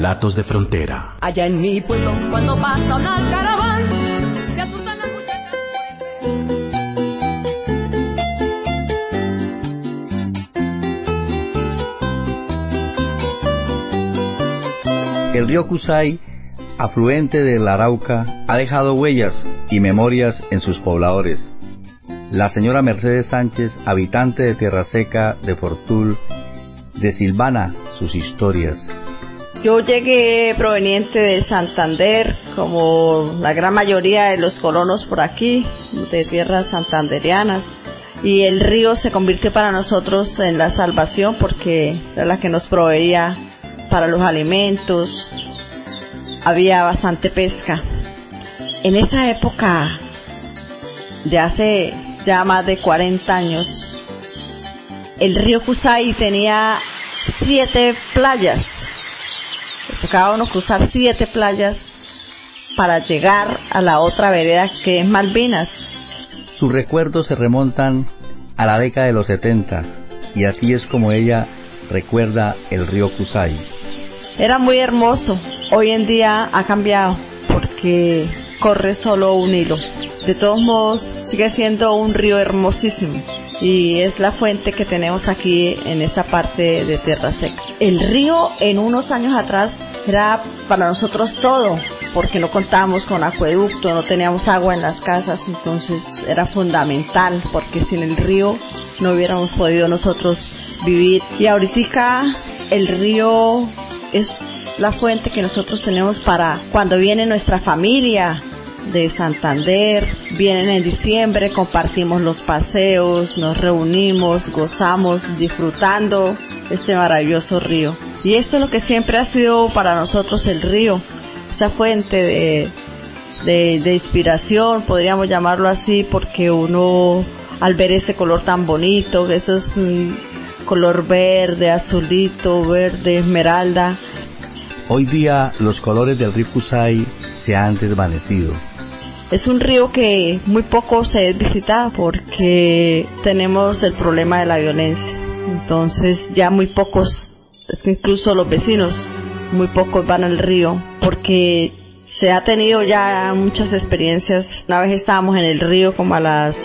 Relatos de Frontera. Allá en mi pueblo, cuando pasa una caravana, se asustan las muchachas. El río Cusay, afluente del Arauca, ha dejado huellas y memorias en sus pobladores. La señora Mercedes Sánchez, habitante de Tierra Seca, de Fortul, desilvana sus historias. Yo llegué proveniente de Santander, como la gran mayoría de los colonos por aquí, de tierras santanderianas, y el río se convirtió para nosotros en la salvación porque era la que nos proveía para los alimentos, había bastante pesca. En esa época, de hace ya más de 40 años, el río Cusay tenía 7 playas. Tocaba uno cruzar 7 playas para llegar a la otra vereda que es Malvinas. Sus recuerdos se remontan a la década de los 70 y así es como ella recuerda el río Cusay. Era muy hermoso. Hoy en día ha cambiado porque corre solo un hilo. De todos modos, sigue siendo un río hermosísimo y es la fuente que tenemos aquí en esta parte de Tierra Seca. El río en unos años atrás era para nosotros todo, porque no contábamos con acueducto, no teníamos agua en las casas, entonces era fundamental, porque sin el río no hubiéramos podido nosotros vivir. Y ahorita el río es la fuente que nosotros tenemos para cuando viene nuestra familia de Santander, vienen en diciembre, compartimos los paseos, nos reunimos, gozamos, disfrutando este maravilloso río. Y esto es lo que siempre ha sido para nosotros el río, esa fuente de inspiración, podríamos llamarlo así, porque uno al ver ese color tan bonito, eso es un color verde, azulito, verde, esmeralda. Hoy día los colores del río Cusay se han desvanecido. Es un río que muy poco se es visitado porque tenemos el problema de la violencia. Entonces ya muy pocos, incluso los vecinos, muy pocos van al río porque se ha tenido ya muchas experiencias. Una vez estábamos en el río como a las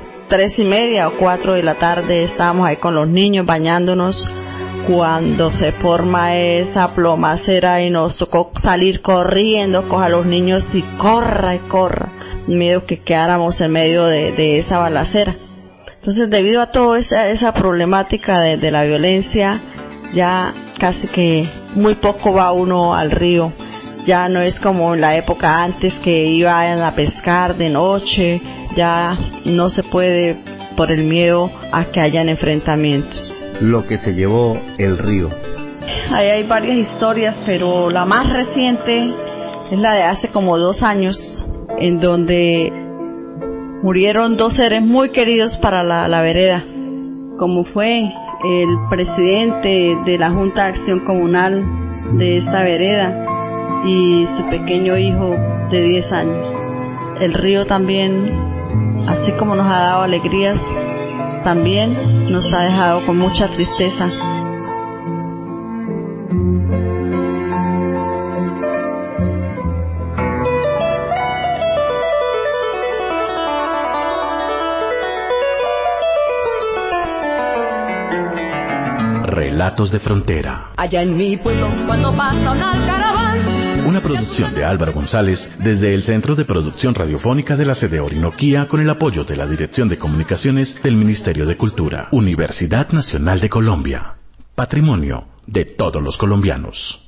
3:30 o 4 de la tarde, estábamos ahí con los niños bañándonos cuando se forma esa plomacera y nos tocó salir corriendo, coja a los niños y corra, miedo que quedáramos en medio de esa balacera. Entonces, debido a toda esa problemática de la violencia, ya casi que muy poco va uno al río. Ya no es como en la época antes que iban a pescar de noche, ya no se puede por el miedo a que hayan enfrentamientos. Lo que se llevó el río. Ahí hay varias historias, pero la más reciente es la de hace como 2 años, en donde murieron 2 seres muy queridos para la vereda, como fue el presidente de la Junta de Acción Comunal de esta vereda y su pequeño hijo de 10 años. El río también, así como nos ha dado alegrías, también nos ha dejado con mucha tristeza. Relatos de Frontera. Allá en mi pueblo, cuando pasa una caravana. Una producción de Álvaro González desde el Centro de Producción Radiofónica de la sede Orinoquía con el apoyo de la Dirección de Comunicaciones del Ministerio de Cultura. Universidad Nacional de Colombia. Patrimonio de todos los colombianos.